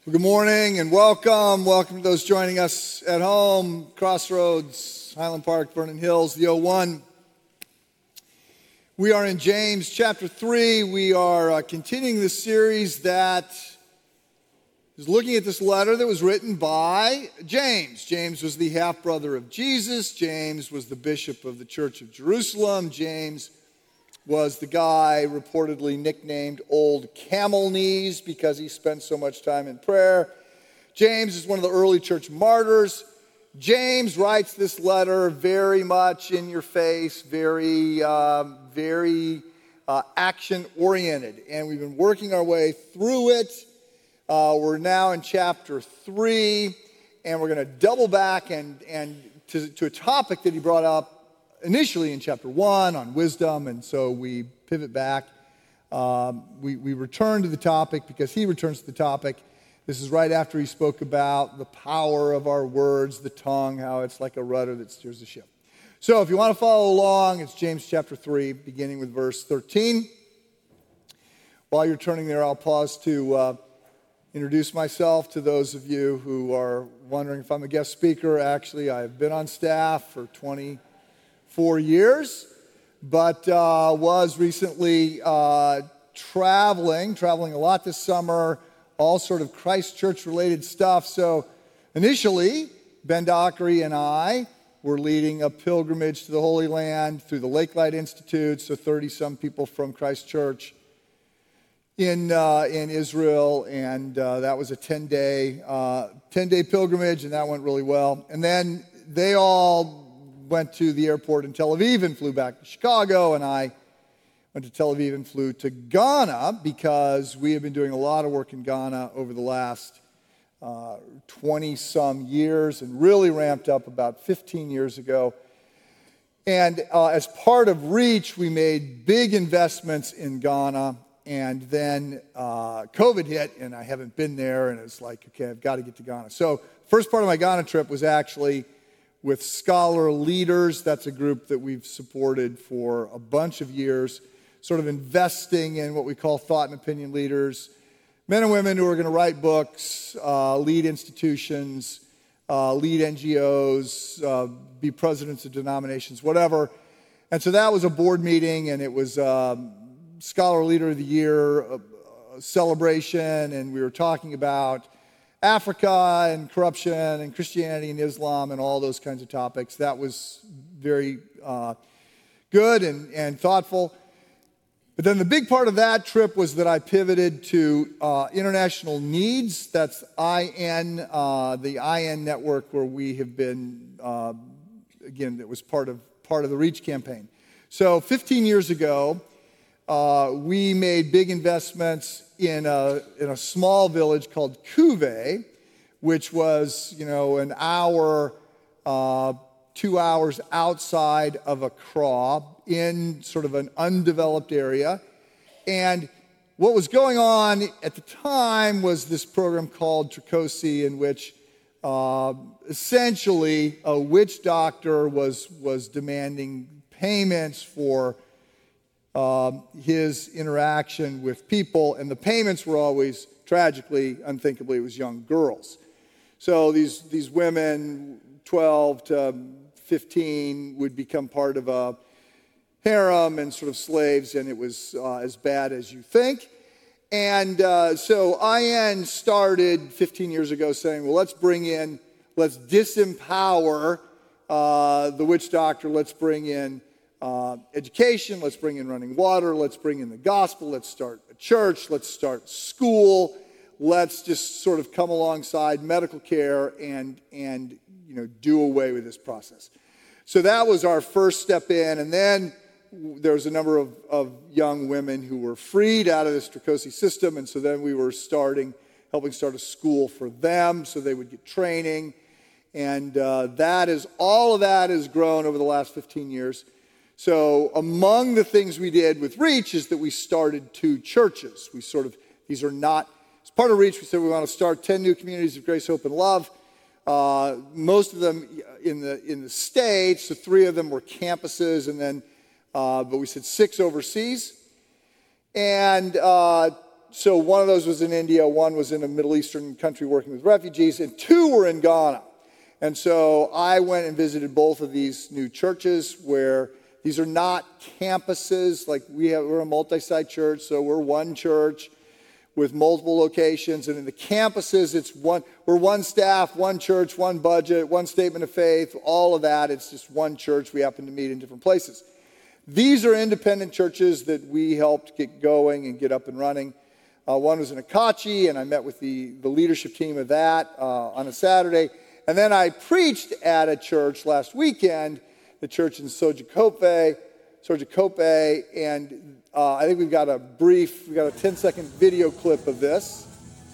Well, good morning and welcome. Welcome to those joining us at home, Crossroads, Highland Park, Vernon Hills, the O1. We are in James chapter 3. We are continuing this series that is looking at this letter that was written by James. James was the half-brother of Jesus. James was the bishop of the Church of Jerusalem. James was the guy reportedly nicknamed Old Camel Knees because he spent so much time in prayer. James is one of the early church martyrs. James writes this letter very much in your face, very action-oriented. And we've been working our way through it. We're now in chapter 3, and we're going to double back and to a topic that he brought up initially in chapter 1 on wisdom, and so we pivot back. We return to the topic because he returns to the topic. This is right after he spoke about the power of our words, the tongue, how it's like a rudder that steers the ship. So if you want to follow along, it's James chapter 3, beginning with verse 13. While you're turning there, I'll pause to introduce myself to those of you who are wondering if I'm a guest speaker. Actually, I've been on staff for 24 years, but was recently traveling a lot this summer, all sort of Christ Church related stuff. So initially, Ben Dockery and I were leading a pilgrimage to the Holy Land through the Lakelight Institute, so 30-some people from Christ Church in Israel, and that was a 10-day pilgrimage, and that went really well. And then they all went to the airport in Tel Aviv and flew back to Chicago, and I went to Tel Aviv and flew to Ghana because we have been doing a lot of work in Ghana over the last 20-some years and really ramped up about 15 years ago. And as part of REACH, we made big investments in Ghana, and then COVID hit, and I haven't been there, and it's like, okay, I've got to get to Ghana. So first part of my Ghana trip was actually with Scholar Leaders. That's a group that we've supported for a bunch of years, sort of investing in what we call thought and opinion leaders, men and women who are going to write books, lead institutions, lead NGOs, be presidents of denominations, whatever. And so that was a board meeting, and it was Scholar Leader of the Year celebration, and we were talking about Africa and corruption and Christianity and Islam and all those kinds of topics. That was very good and thoughtful. But then the big part of that trip was that I pivoted to International Needs. That's IN, the IN network where we have been, again, it was part of the REACH campaign. So 15 years ago, we made big investments in a small village called Couvé, which was, an hour, 2 hours outside of Accra in sort of an undeveloped area. And what was going on at the time was this program called Tricosi, in which essentially a witch doctor was demanding payments for his interaction with people, and the payments were always, tragically, unthinkably, it was young girls. So these women, 12 to 15, would become part of a harem and sort of slaves, and it was as bad as you think. And so IN started 15 years ago saying, well, let's disempower the witch doctor, let's bring in education, let's bring in running water, let's bring in the gospel, let's start a church, let's start school, let's just sort of come alongside medical care and do away with this process. So that was our first step in, and then there was a number of young women who were freed out of this Tricosi system, and so then we were helping start a school for them so they would get training, and all of that has grown over the last 15 years. So among the things we did with REACH is that we started 2 churches. These are not, as part of REACH, we said we want to start 10 new communities of grace, hope, and love. Most of them in the States, so 3 of them were campuses, and then, but we said 6 overseas. And So one of those was in India, one was in a Middle Eastern country working with refugees, and two were in Ghana. And so I went and visited both of these new churches where these are not campuses. Like we're a multi-site church, so we're one church with multiple locations. And in the campuses, we're one staff, one church, one budget, one statement of faith, all of that. It's just one church. We happen to meet in different places. These are independent churches that we helped get going and get up and running. One was in Akachi, and I met with the leadership team of that on a Saturday. And then I preached at a church last weekend, the church in Sojakope, and I think we've got a 10-second video clip of this.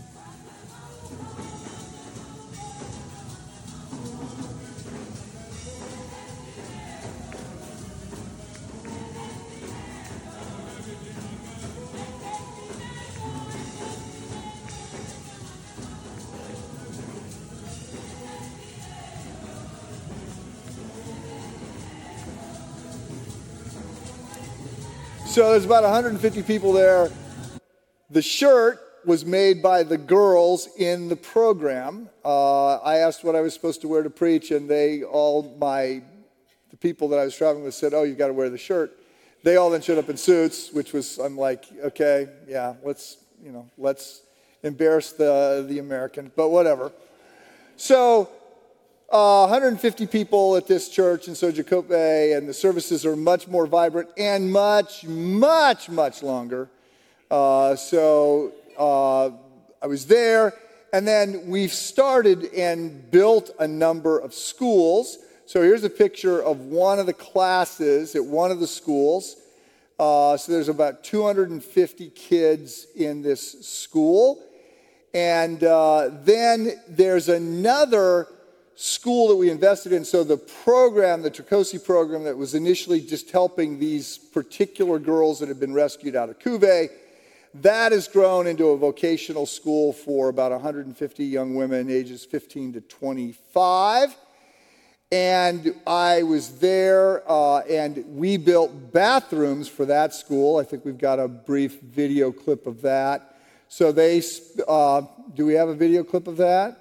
So there's about 150 people there. The shirt was made by the girls in the program. I asked what I was supposed to wear to preach, and the people that I was traveling with said, "Oh, you've got to wear the shirt." They all then showed up in suits, I'm like, okay, yeah, let's embarrass the American, but whatever. So 150 people at this church in Sojakope, and the services are much more vibrant and much, much, much longer. So I was there, and then we've started and built a number of schools. So here's a picture of one of the classes at one of the schools. So there's about 250 kids in this school. And then there's another school that we invested in. So the program, the Trokosi program that was initially just helping these particular girls that had been rescued out of Cuvée, that has grown into a vocational school for about 150 young women ages 15 to 25. And I was there, and we built bathrooms for that school. I think we've got a brief video clip of that. So do we have a video clip of that?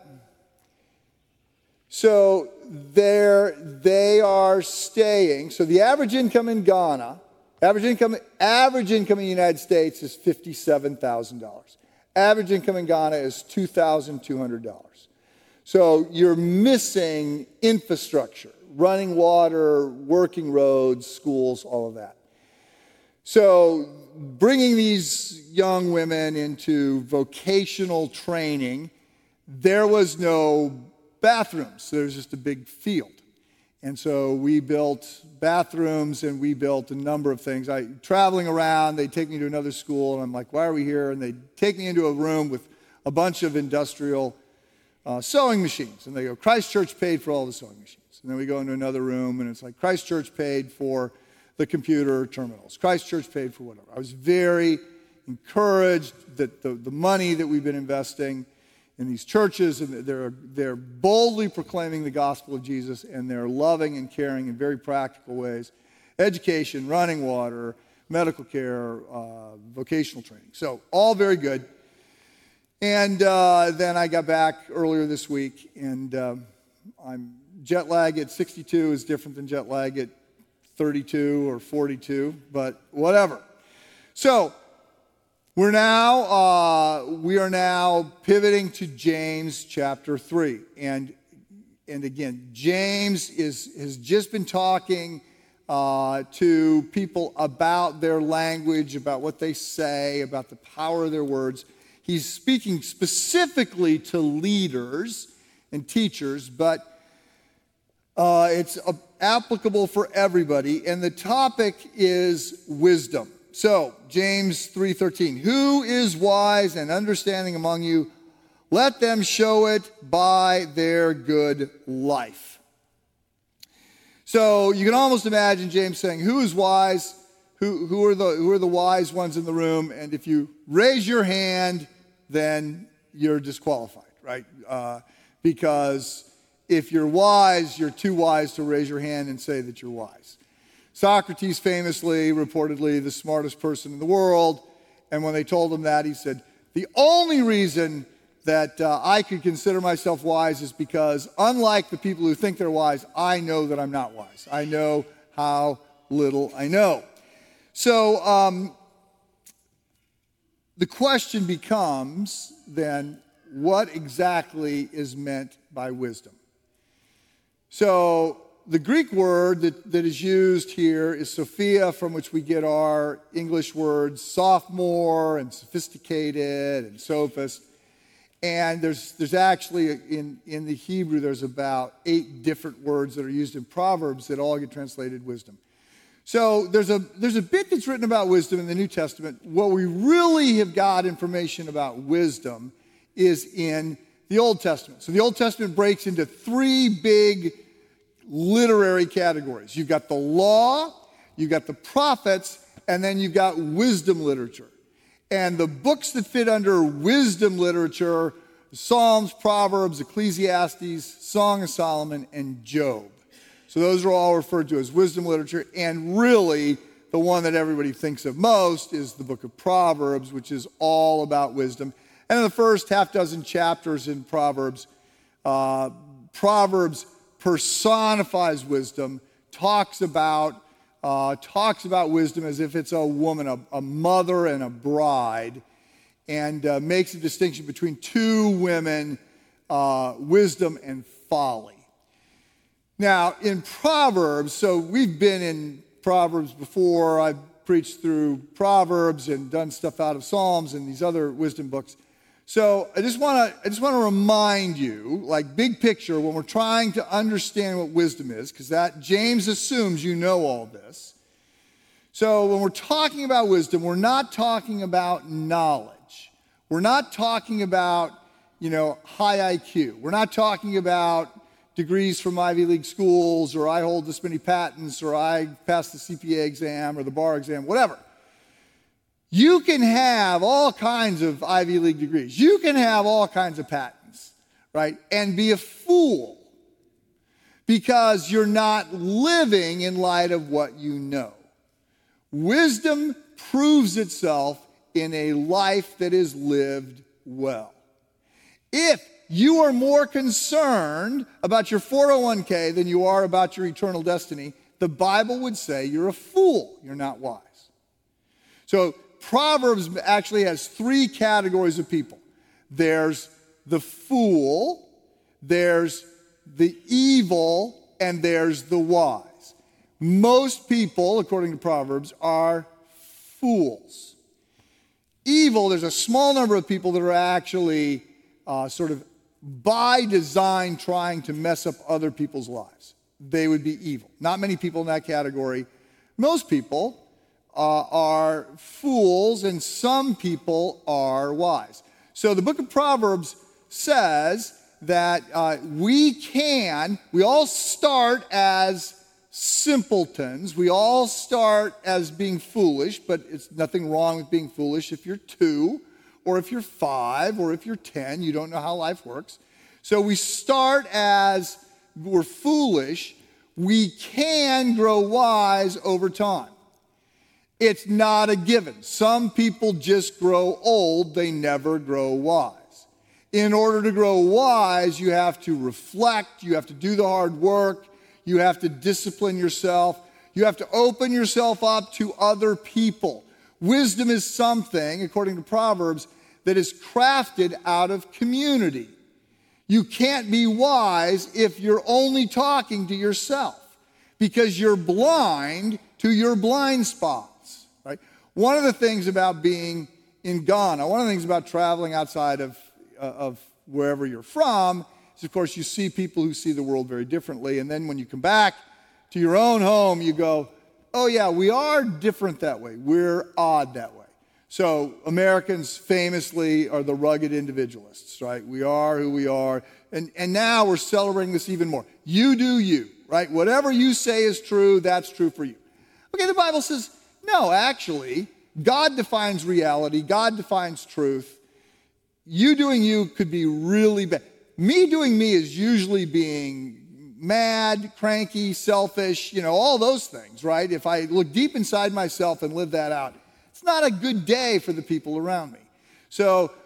So they are staying. So the average income in Ghana, average income in the United States is $57,000. Average income in Ghana is $2,200. So you're missing infrastructure, running water, working roads, schools, all of that. So bringing these young women into vocational training, there was no bathrooms. So there's just a big field. And so we built bathrooms, and we built a number of things. Traveling around, they'd take me to another school, and I'm like, why are we here? And they'd take me into a room with a bunch of industrial sewing machines. And they go, Christ Church paid for all the sewing machines. And then we go into another room, and it's like, Christ Church paid for the computer terminals. Christ Church paid for whatever. I was very encouraged that the money that we've been investing in these churches, and they're boldly proclaiming the gospel of Jesus, and they're loving and caring in very practical ways. Education, running water, medical care, vocational training. So all very good. And then I got back earlier this week, and I'm jet lag at 62 is different than jet lag at 32 or 42, but whatever. So we are now pivoting to James chapter 3. And again, James has just been talking to people about their language, about what they say, about the power of their words. He's speaking specifically to leaders and teachers, but it's applicable for everybody. And the topic is wisdom. So, James 3:13, who is wise and understanding among you? Let them show it by their good life. So you can almost imagine James saying, who is wise? Who are the wise ones in the room? And if you raise your hand, then you're disqualified, right? Because if you're wise, you're too wise to raise your hand and say that you're wise. Socrates famously, reportedly, the smartest person in the world, and when they told him that, he said, The only reason that I could consider myself wise is because, unlike the people who think they're wise, I know that I'm not wise. I know how little I know. So the question becomes then, what exactly is meant by wisdom? So the Greek word that is used here is Sophia, from which we get our English words sophomore and sophisticated and sophist. And there's actually, in the Hebrew, there's about 8 different words that are used in Proverbs that all get translated wisdom. So there's a bit that's written about wisdom in the New Testament. What we really have got information about wisdom is in the Old Testament. So the Old Testament breaks into 3 big literary categories. You've got the law, you've got the prophets, and then you've got wisdom literature. And the books that fit under wisdom literature, Psalms, Proverbs, Ecclesiastes, Song of Solomon, and Job. So those are all referred to as wisdom literature. And really, the one that everybody thinks of most is the book of Proverbs, which is all about wisdom. And in the first half dozen chapters in Proverbs, Proverbs personifies wisdom, talks about wisdom as if it's a woman, a mother and a bride, and makes a distinction between 2 women, wisdom and folly. Now, in Proverbs, so we've been in Proverbs before. I've preached through Proverbs and done stuff out of Psalms and these other wisdom books. So I just want to remind you, like big picture, when we're trying to understand what wisdom is, because that James assumes you know all this. So when we're talking about wisdom, we're not talking about knowledge. We're not talking about, high IQ. We're not talking about degrees from Ivy League schools, or I hold this many patents, or I passed the CPA exam or the bar exam, whatever. You can have all kinds of Ivy League degrees. You can have all kinds of patents, right? And be a fool because you're not living in light of what you know. Wisdom proves itself in a life that is lived well. If you are more concerned about your 401k than you are about your eternal destiny, the Bible would say you're a fool. You're not wise. So Proverbs actually has 3 categories of people. There's the fool, there's the evil, and there's the wise. Most people, according to Proverbs, are fools. Evil, there's a small number of people that are actually sort of by design trying to mess up other people's lives. They would be evil. Not many people in that category. Most people are fools, and some people are wise. So the book of Proverbs says that we all start as simpletons. We all start as being foolish, but it's nothing wrong with being foolish if you're 2, or if you're 5, or if you're 10. You don't know how life works. So we start as we're foolish. We can grow wise over time. It's not a given. Some people just grow old. They never grow wise. In order to grow wise, you have to reflect. You have to do the hard work. You have to discipline yourself. You have to open yourself up to other people. Wisdom is something, according to Proverbs, that is crafted out of community. You can't be wise if you're only talking to yourself, because you're blind to your blind spots. Right? One of the things about being in Ghana, one of the things about traveling outside of wherever you're from is, of course, you see people who see the world very differently. And then when you come back to your own home, you go, oh yeah, we are different that way. We're odd that way. So Americans famously are the rugged individualists, right? We are who we are. And now we're celebrating this even more. You do you, right? Whatever you say is true, that's true for you. Okay, the Bible says, no, actually, God defines reality. God defines truth. You doing you could be really bad. Me doing me is usually being mad, cranky, selfish, all those things, right? If I look deep inside myself and live that out, it's not a good day for the people around me. So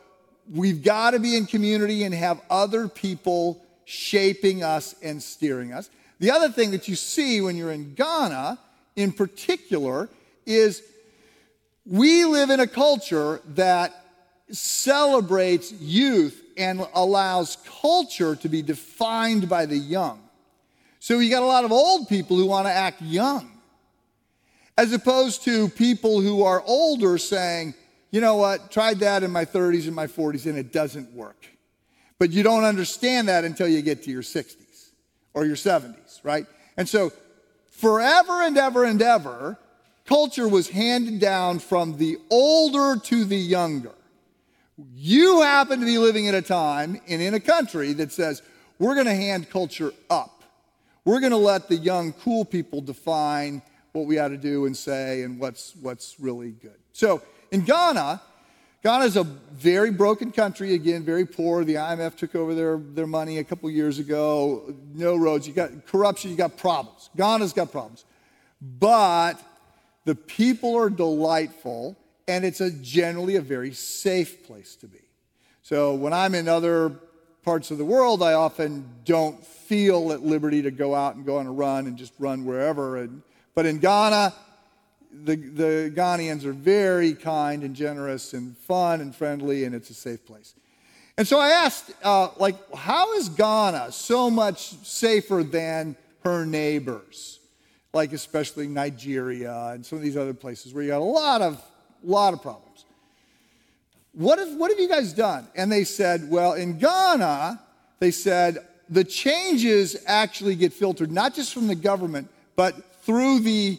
we've got to be in community and have other people shaping us and steering us. The other thing that you see when you're in Ghana, in particular, is we live in a culture that celebrates youth and allows culture to be defined by the young. So you got a lot of old people who want to act young, as opposed to people who are older saying, you know what, tried that in my 30s and my 40s and it doesn't work. But you don't understand that until you get to your 60s or your 70s, right? And so forever and ever and ever, culture was handed down from the older to the younger. You happen to be living at a time and in a country that says, we're going to hand culture up. We're going to let the young, cool people define what we ought to do and say and what's really good. So in Ghana is a very broken country, again, very poor. The IMF took over their money a couple years ago. No roads. You got corruption. You got problems. Ghana's got problems. But the people are delightful, and it's generally a very safe place to be. So when I'm in other parts of the world, I often don't feel at liberty to go out and go on a run and just run wherever. But in Ghana, the Ghanaians are very kind and generous and fun and friendly, and it's a safe place. And so I asked, how is Ghana so much safer than her neighbors? Like especially Nigeria and some of these other places where you got a lot of problems. What have you guys done? And they said, well, in Ghana, they said the changes actually get filtered not just from the government, but through the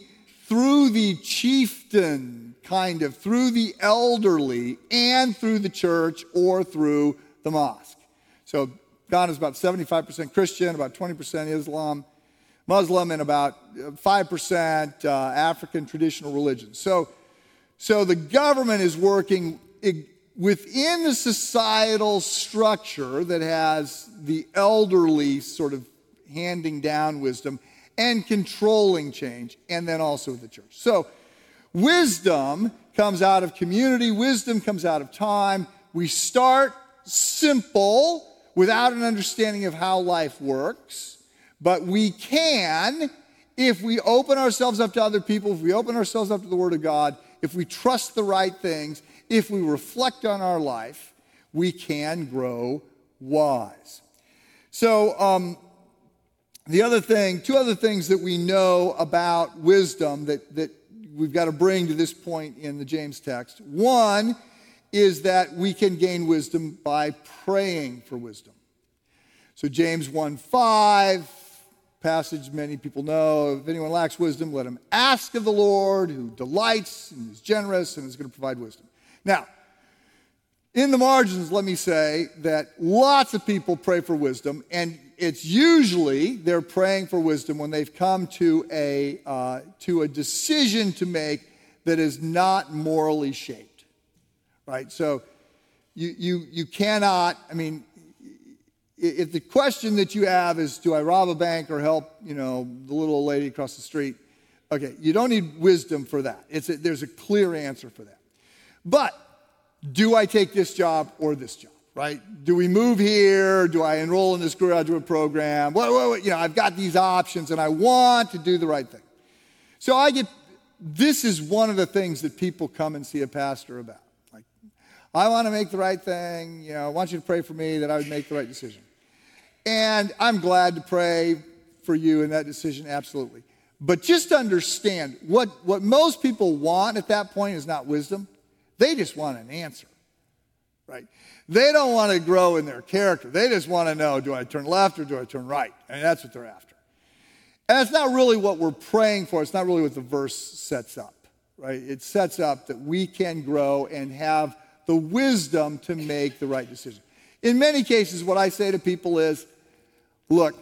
chieftain, through the elderly, and through the church or through the mosque. So Ghana is about 75% Christian, about 20% Muslim, and about 5% African traditional religion. So the government is working within the societal structure that has the elderly sort of handing down wisdom and controlling change, and then also the church. So wisdom comes out of community. Wisdom comes out of time. We start simple without an understanding of how life works, but we can, if we open ourselves up to other people, if we open ourselves up to the Word of God, if we trust the right things, if we reflect on our life, we can grow wise. So two other things that we know about wisdom that we've got to bring to this point in the James text. One is that we can gain wisdom by praying for wisdom. So James 1:5, passage many people know, if anyone lacks wisdom, let him ask of the Lord, who delights and is generous and is going to provide wisdom. Now, in the margins, let me say that lots of people pray for wisdom, and it's usually they're praying for wisdom when they've come to a decision to make that is not morally shaped, right? So you cannot, if the question that you have is, do I rob a bank or help, the little old lady across the street? Okay, you don't need wisdom for that. There's a clear answer for that. But do I take this job or this job, right? Do we move here? Do I enroll in this graduate program? I've got these options and I want to do the right thing. So this is one of the things that people come and see a pastor about. Like, I want to make the right thing. I want you to pray for me that I would make the right decision. And I'm glad to pray for you in that decision, absolutely. But just understand, what most people want at that point is not wisdom. They just want an answer, right? They don't want to grow in their character. They just want to know, do I turn left or do I turn right? That's what they're after. And that's not really what we're praying for. It's not really what the verse sets up, right? It sets up that we can grow and have the wisdom to make the right decision. In many cases, what I say to people is, look,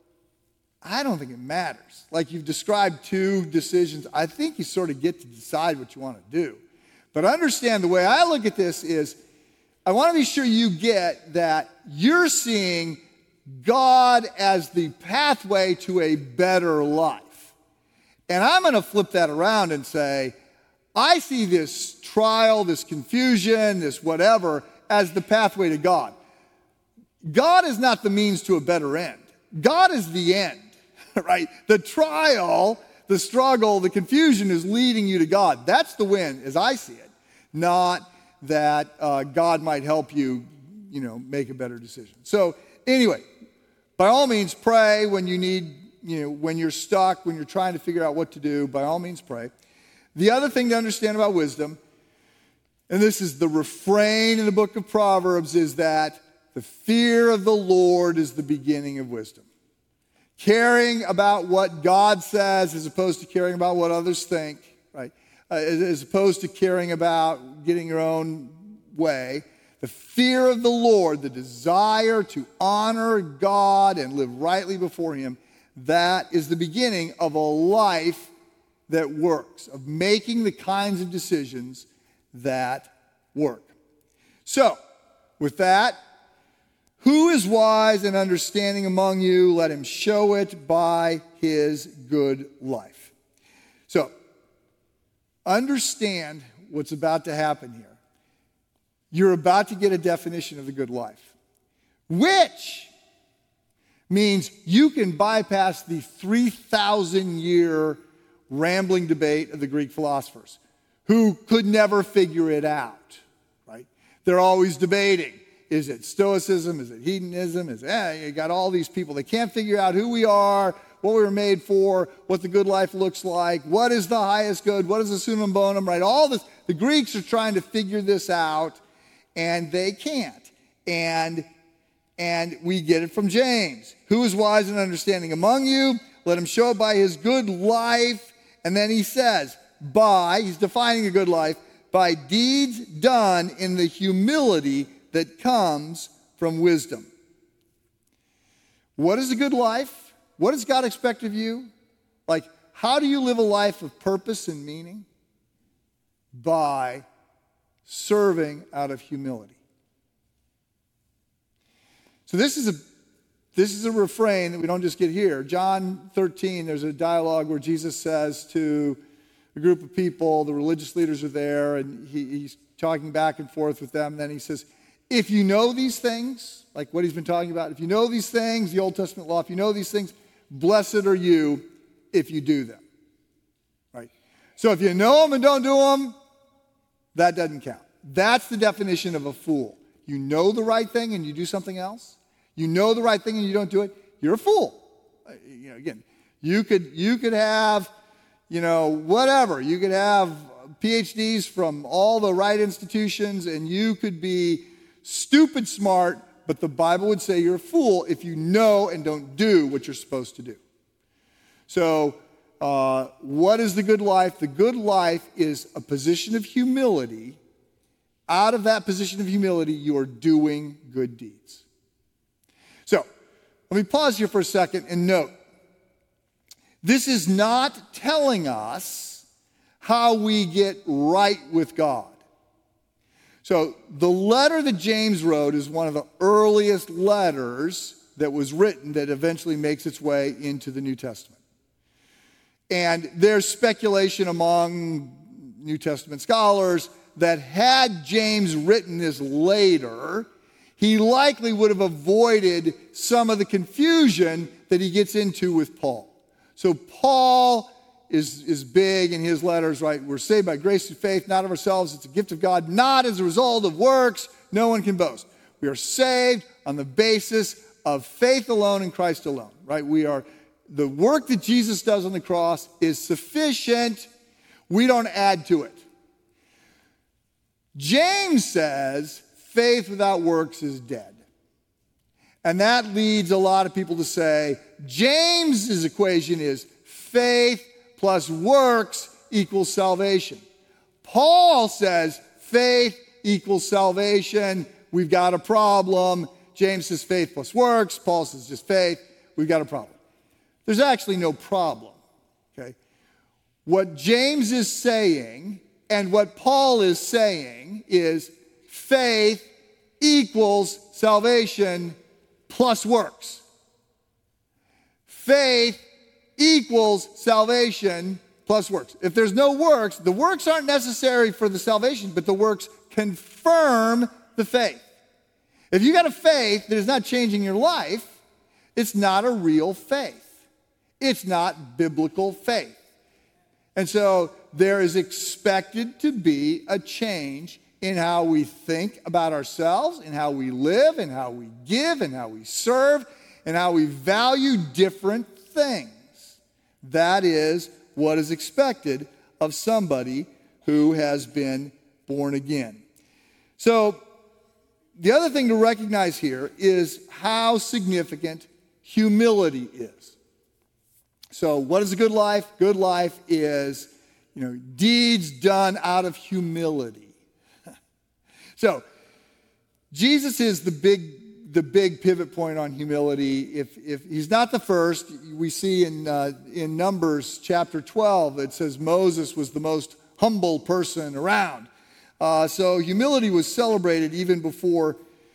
I don't think it matters. Like you've described two decisions. I think you sort of get to decide what you want to do. But understand the way I look at this is, I want to be sure you get that you're seeing God as the pathway to a better life. And I'm going to flip that around and say, I see this trial, this confusion, this whatever, as the pathway to God. God is not the means to a better end. God is the end, right? The trial, the struggle, the confusion is leading you to God. That's the win, as I see it. Not that God might help you, make a better decision. So anyway, by all means, pray when you need, when you're stuck, when you're trying to figure out what to do, by all means, pray. The other thing to understand about wisdom, and this is the refrain in the book of Proverbs, is that the fear of the Lord is the beginning of wisdom. Caring about what God says as opposed to caring about what others think, right? As opposed to caring about getting your own way. The fear of the Lord, the desire to honor God and live rightly before Him, that is the beginning of a life that works, of making the kinds of decisions that work. So, with that, who is wise and understanding among you? Let him show it by his good life. So, understand what's about to happen here. You're about to get a definition of the good life, which means you can bypass the 3,000-year rambling debate of the Greek philosophers who could never figure it out, right? They're always debating. Is it Stoicism? Is it hedonism? You got all these people. They can't figure out who we are, what we were made for, what the good life looks like, what is the highest good, what is the summum bonum, right? All this. The Greeks are trying to figure this out, and they can't. And we get it from James. Who is wise and understanding among you? Let him show it by his good life. And then he says, he's defining a good life, by deeds done in the humility that comes from wisdom. What is a good life? What does God expect of you? Like, how do you live a life of purpose and meaning? By serving out of humility. So this is a refrain that we don't just get here. John 13, there's a dialogue where Jesus says to a group of people, the religious leaders are there, and he's talking back and forth with them. Then he says, if you know these things, like what he's been talking about, if you know these things, the Old Testament law, if you know these things, blessed are you if you do them. Right? So if you know them and don't do them, that doesn't count. That's the definition of a fool. You know the right thing and you do something else. You know the right thing and you don't do it, you're a fool. Again, you could have, whatever. You could have PhDs from all the right institutions and you could be stupid smart, but the Bible would say you're a fool if you know and don't do what you're supposed to do. So, what is the good life? The good life is a position of humility. Out of that position of humility, you are doing good deeds. So, let me pause here for a second and note, this is not telling us how we get right with God. So the letter that James wrote is one of the earliest letters that was written that eventually makes its way into the New Testament. And there's speculation among New Testament scholars that had James written this later, he likely would have avoided some of the confusion that he gets into with Paul. So Paul is big in his letters, right? We're saved by grace through faith, not of ourselves. It's a gift of God, not as a result of works. No one can boast. We are saved on the basis of faith alone in Christ alone, right? The work that Jesus does on the cross is sufficient. We don't add to it. James says faith without works is dead. And that leads a lot of people to say James's equation is faith plus works equals salvation. Paul says faith equals salvation. We've got a problem. James says faith plus works. Paul says just faith. We've got a problem. There's actually no problem. Okay? What James is saying and what Paul is saying is faith equals salvation plus works. Faith equals salvation plus works. If there's no works, the works aren't necessary for the salvation, but the works confirm the faith. If you got a faith that is not changing your life, it's not a real faith. It's not biblical faith. And so there is expected to be a change in how we think about ourselves, in how we live, in how we give, in how we serve, and how we value different things. That is what is expected of somebody who has been born again. So the other thing to recognize here is how significant humility is. So what is a good life? Good life is, deeds done out of humility. So Jesus is the big pivot point on humility. If he's not the first, we see in Numbers chapter 12, it says Moses was the most humble person around. So humility was celebrated even before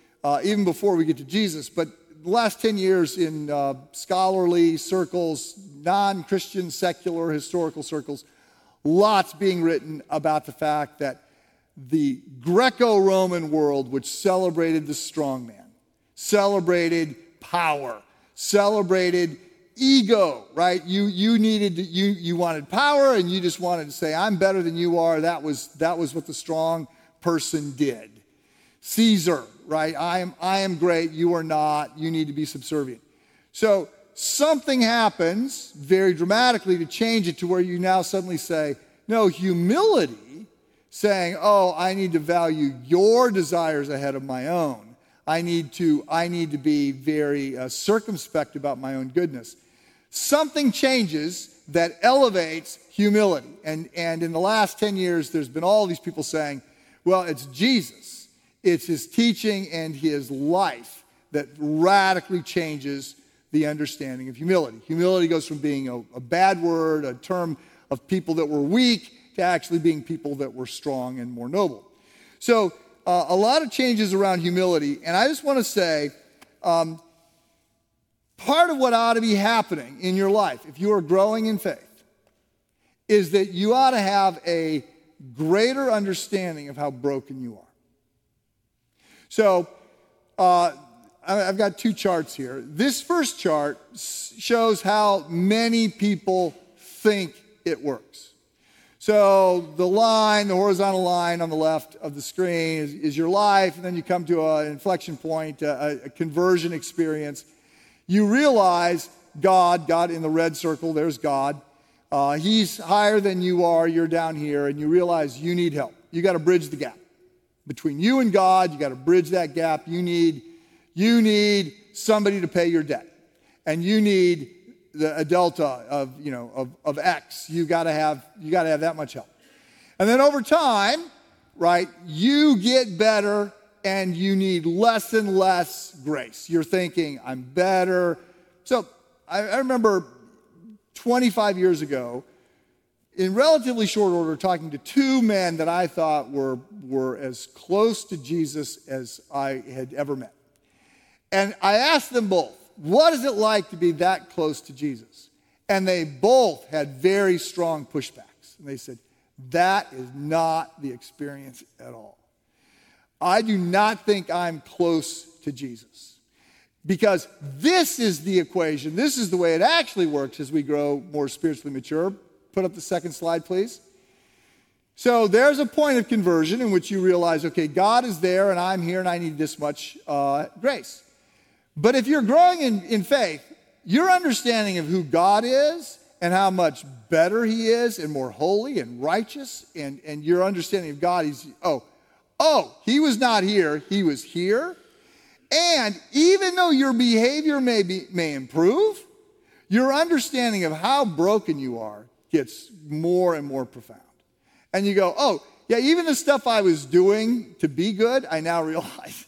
we get to Jesus. But the last 10 years in scholarly circles, non-Christian, secular, historical circles, lots being written about the fact that the Greco-Roman world, which celebrated the strongman, celebrated power, celebrated ego, right? You wanted power, and you just wanted to say, I'm better than you are. That was what the strong person did. Caesar, right? I am great, you are not. You need to be subservient. So something happens very dramatically to change it to where you now suddenly say, no, humility, saying, oh, I need to value your desires ahead of my own. I need to be very circumspect about my own goodness. Something changes that elevates humility. And in the last 10 years, there's been all these people saying, well, it's Jesus. It's his teaching and his life that radically changes the understanding of humility. Humility goes from being a bad word, a term of people that were weak, to actually being people that were strong and more noble. So a lot of changes around humility. And I just want to say, part of what ought to be happening in your life, if you are growing in faith, is that you ought to have a greater understanding of how broken you are. So I've got two charts here. This first chart shows how many people think it works. So the horizontal line on the left of the screen is your life, and then you come to an inflection point, a conversion experience. You realize God in the red circle, there's God. He's higher than you are, you're down here, and you realize you need help. You got to bridge the gap. Between you and God, you got to bridge that gap. You need somebody to pay your debt. And you need a delta of X. You got to have that much help. And then over time, right, you get better and you need less and less grace. You're thinking, I'm better. So I remember 25 years ago, in relatively short order, talking to two men that I thought were as close to Jesus as I had ever met. And I asked them both, what is it like to be that close to Jesus? And they both had very strong pushbacks. And they said, that is not the experience at all. I do not think I'm close to Jesus. Because this is the equation. This is the way it actually works as we grow more spiritually mature. Put up the second slide, please. So there's a point of conversion in which you realize, okay, God is there and I'm here and I need this much grace. But if you're growing in faith, your understanding of who God is and how much better he is and more holy and righteous and your understanding of God, he was not here, he was here. And even though your behavior may improve, your understanding of how broken you are gets more and more profound. And you go, oh, yeah, even the stuff I was doing to be good, I now realize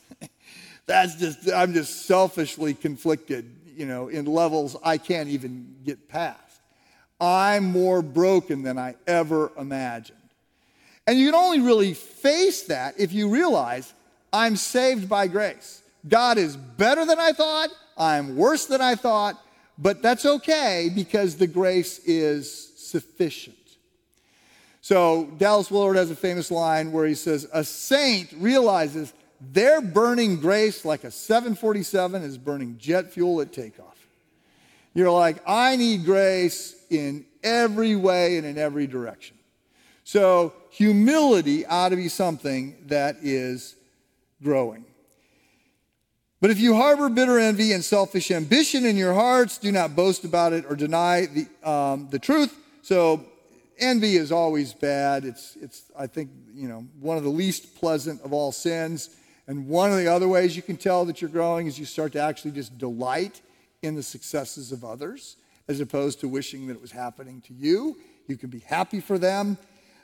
I'm just selfishly conflicted, in levels I can't even get past. I'm more broken than I ever imagined. And you can only really face that if you realize I'm saved by grace. God is better than I thought, I'm worse than I thought, but that's okay because the grace is sufficient. So Dallas Willard has a famous line where he says, a saint realizes They're burning grace like a 747 is burning jet fuel at takeoff. You're like, I need grace in every way and in every direction. So humility ought to be something that is growing. But if you harbor bitter envy and selfish ambition in your hearts, do not boast about it or deny the truth. So envy is always bad. It's I think, one of the least pleasant of all sins. And one of the other ways you can tell that you're growing is you start to actually just delight in the successes of others, as opposed to wishing that it was happening to you. You can be happy for them.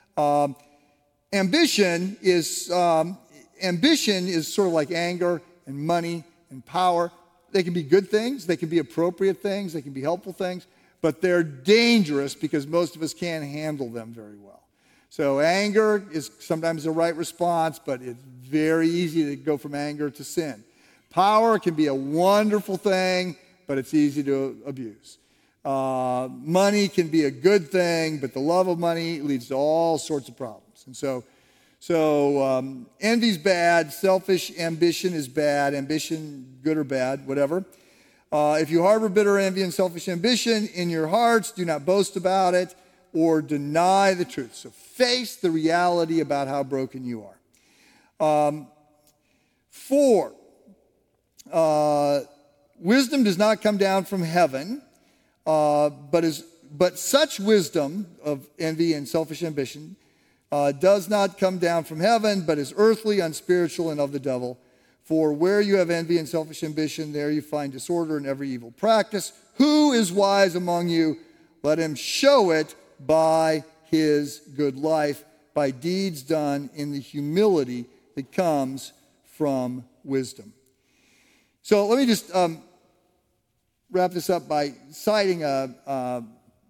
Ambition is sort of like anger and money and power. They can be good things. They can be appropriate things. They can be helpful things. But they're dangerous because most of us can't handle them very well. So anger is sometimes the right response, but it's very easy to go from anger to sin. Power can be a wonderful thing, but it's easy to abuse. Money can be a good thing, but the love of money leads to all sorts of problems. And so envy's bad. Selfish ambition is bad. Ambition, good or bad, whatever. If you harbor bitter envy and selfish ambition in your hearts, do not boast about it or deny the truth. So face the reality about how broken you are. 4, wisdom does not come down from heaven, but such wisdom of envy and selfish ambition does not come down from heaven, but is earthly, unspiritual, and of the devil. For where you have envy and selfish ambition, there you find disorder and every evil practice. Who is wise among you? Let him show it by his good life, by deeds done in the humility that comes from wisdom. So let me just wrap this up by citing a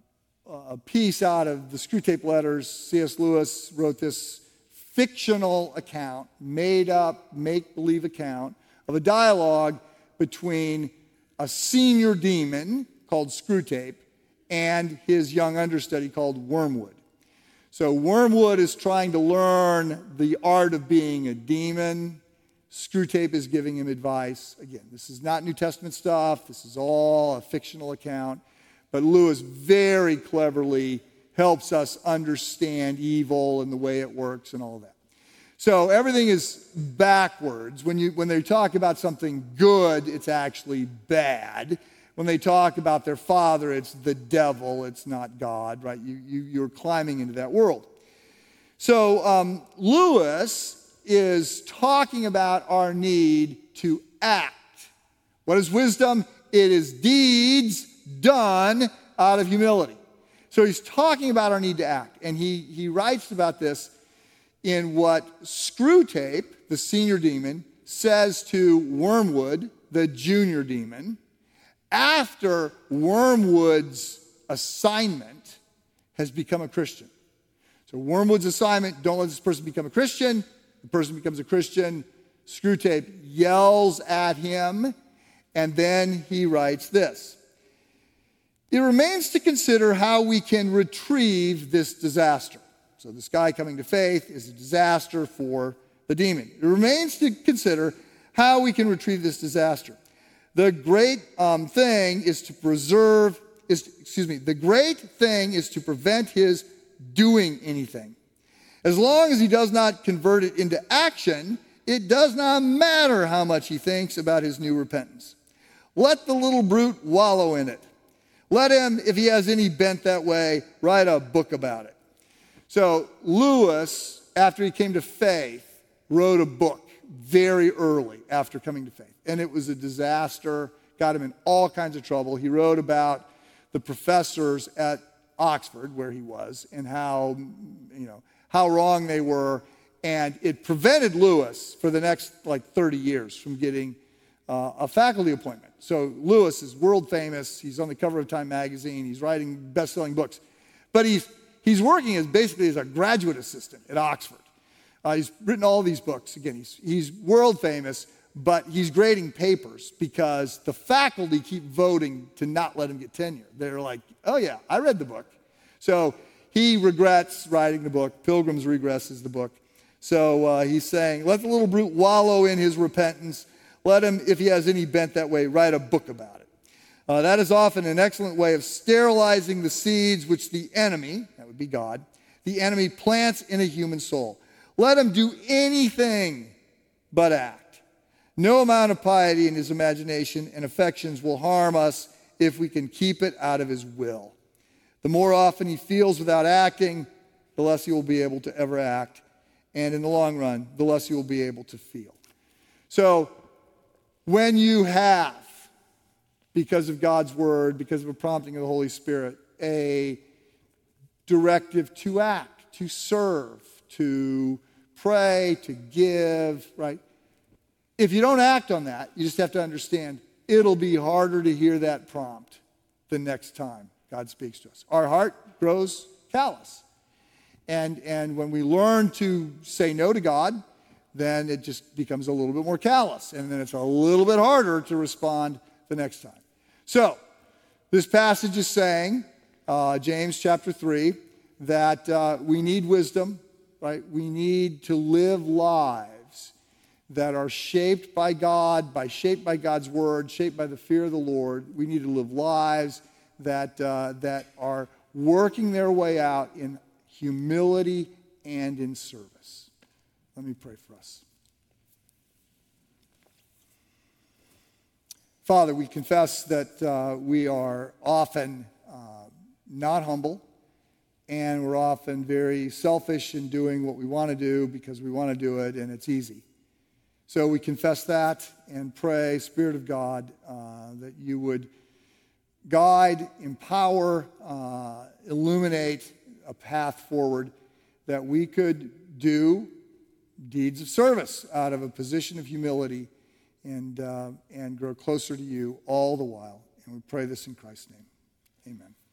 piece out of the Screwtape Letters. C.S. Lewis wrote this fictional account, made up, make-believe account of a dialogue between a senior demon called Screwtape and his young understudy called Wormwood. So Wormwood is trying to learn the art of being a demon. Screwtape is giving him advice. Again, this is not New Testament stuff. This is all a fictional account. But Lewis very cleverly helps us understand evil and the way it works and all that. So everything is backwards. When they talk about something good, it's actually bad. When they talk about their father, it's the devil, it's not God, right? You're climbing into that world. So Lewis is talking about our need to act. What is wisdom? It is deeds done out of humility. So he's talking about our need to act. And he writes about this in what Screwtape, the senior demon, says to Wormwood, the junior demon, after Wormwood's assignment has become a Christian. So Wormwood's assignment, don't let this person become a Christian. The person becomes a Christian. Screwtape yells at him, and then he writes this. It remains to consider how we can retrieve this disaster. So this guy coming to faith is a disaster for the demon. It remains to consider how we can retrieve this disaster. The great thing is to prevent his doing anything. As long as he does not convert it into action, it does not matter how much he thinks about his new repentance. Let the little brute wallow in it. Let him, if he has any bent that way, write a book about it. So Lewis, after he came to faith, wrote a book very early after coming to faith. And it was a disaster, got him in all kinds of trouble. He wrote about the professors at Oxford, where he was, and how wrong they were. And it prevented Lewis for the next 30 years from getting a faculty appointment. So Lewis is world famous. He's on the cover of Time magazine. He's writing best-selling books. But he's working basically as a graduate assistant at Oxford. He's written all these books. Again, he's world famous, but he's grading papers because the faculty keep voting to not let him get tenure. They're like, oh yeah, I read the book. So he regrets writing the book. Pilgrim's Regress is the book. So he's saying, let the little brute wallow in his repentance. Let him, if he has any bent that way, write a book about it. That is often an excellent way of sterilizing the seeds which the enemy, that would be God, the enemy plants in a human soul. Let him do anything but act. No amount of piety in his imagination and affections will harm us if we can keep it out of his will. The more often he feels without acting, the less he will be able to ever act. And in the long run, the less he will be able to feel. So when you have, because of God's word, because of a prompting of the Holy Spirit, a directive to act, to serve, to pray, to give, right? If you don't act on that, you just have to understand it'll be harder to hear that prompt the next time God speaks to us. Our heart grows callous. And when we learn to say no to God, then it just becomes a little bit more callous. And then it's a little bit harder to respond the next time. So, this passage is saying, James chapter 3, that we need wisdom, right? We need to live lives that are shaped by God, shaped by God's word, shaped by the fear of the Lord. We need to live lives that are working their way out in humility and in service. Let me pray for us. Father, we confess that we are often not humble, and we're often very selfish in doing what we want to do because we want to do it and it's easy. So we confess that and pray, Spirit of God, that you would guide, empower, illuminate a path forward that we could do deeds of service out of a position of humility and grow closer to you all the while. And we pray this in Christ's name. Amen.